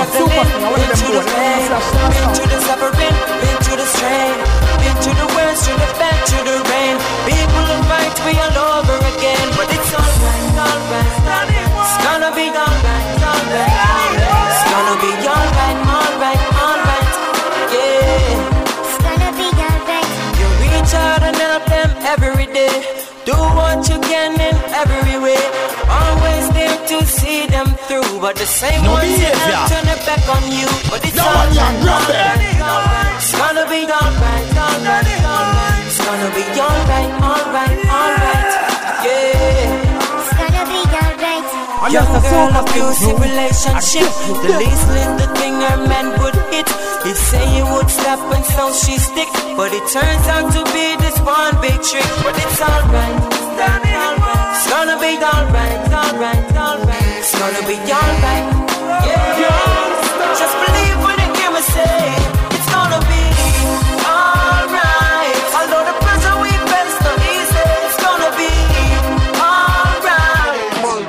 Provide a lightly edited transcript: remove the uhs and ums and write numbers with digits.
struggling, been through the pain, been through the suffering, been through the strain, been through the worst, through the bad, through the rain. People will fight me all over again, but it's alright, alright. It's gonna be alright, alright. It's gonna be alright, alright, alright. Yeah. It's gonna be alright. You reach out and help them every day. Do what you can in every way. Always there to see them through, but the same ones that turn it back on you. But it's alright, alright. It's gonna be alright, alright, alright. It's gonna be alright, alright, alright. Yeah. It's gonna be alright. Young girl, abusive relationship. The least little thing her man would hit. He say he would stop and so she stick, but it turns out to be this one big trick. But it's alright, it's gonna be alright, alright, alright. It's gonna be alright.